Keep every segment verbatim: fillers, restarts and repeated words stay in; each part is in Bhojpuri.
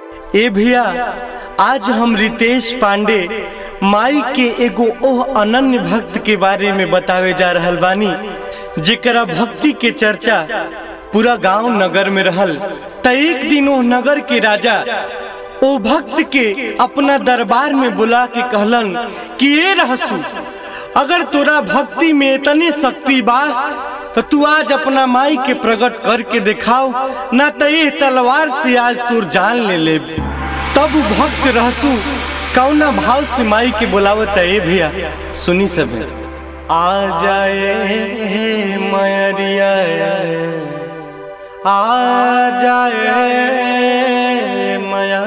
ए भैया, आज हम रितेश पांडे माई के एगो ओह अनन्य भक्त के बारे में बतावे जा रहल बानी, जेकरा भक्ति के चर्चा पूरा गांव नगर में रहल। त एक दिन वो नगर के राजा ओ भक्त के अपना दरबार में बुला के कहलन कि ए रहसु, अगर तोरा भक्ति में इतनी शक्ति बा तो तू आज अपना माई के प्रकट करके दिखाओ, ना तो ये तलवार से आज तोर जान ले ले। तब भक्त रहसु कौना भाव से माई के बुलावत है भैया, सुनी सब। आ जाए मैरिया, आ जाए मैरिया।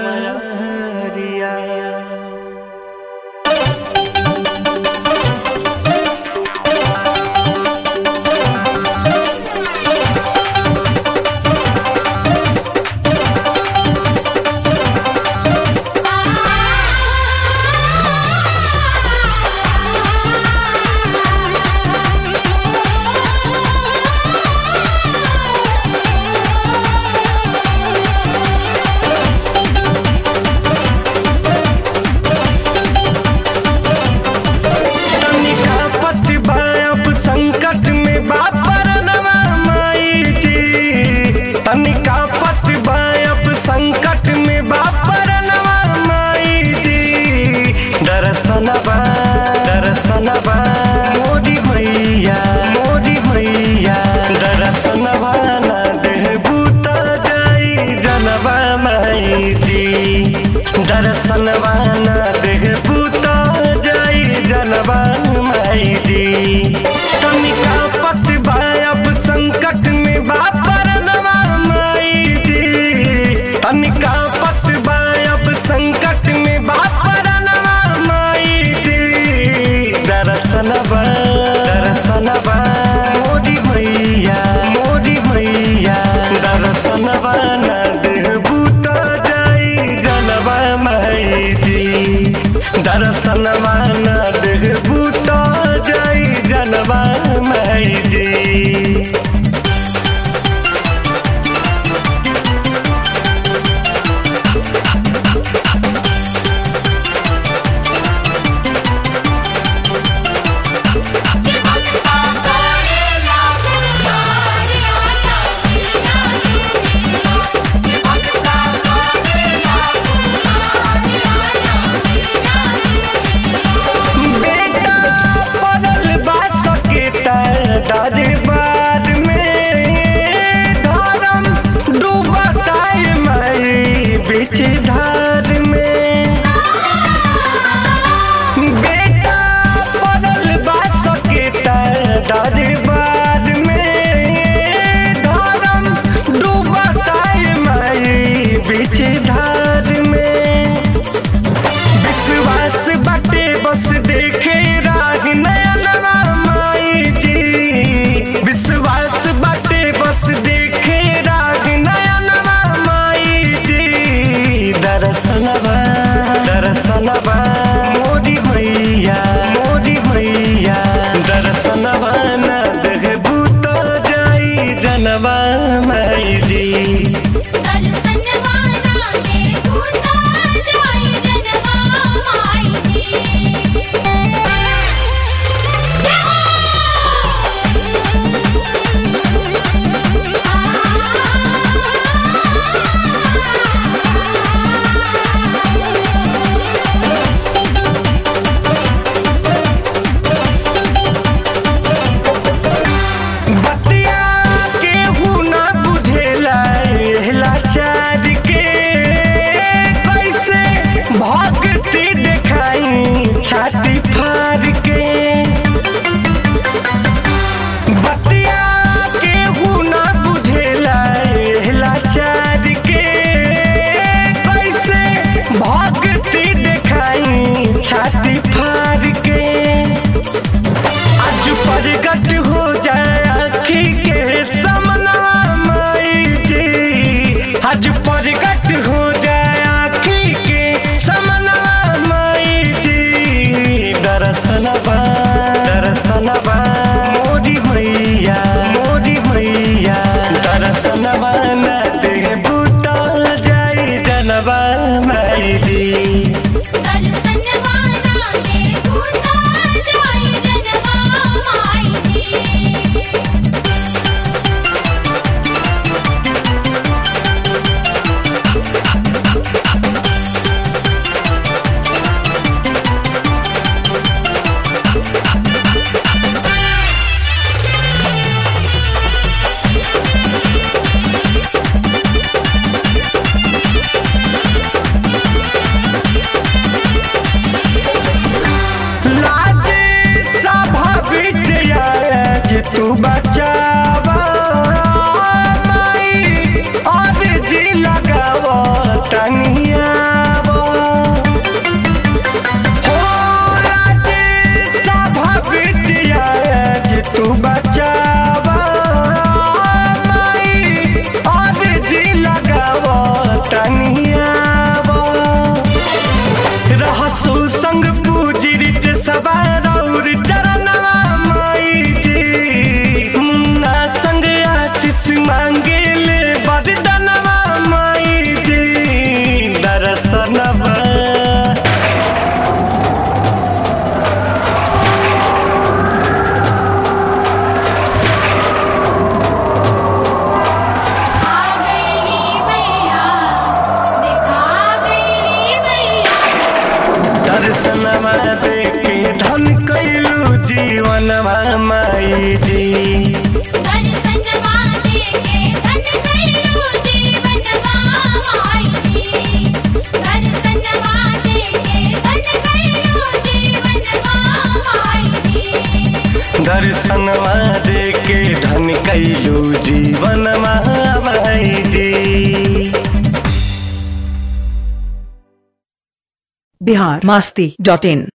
बिहार मस्ती डॉट इन।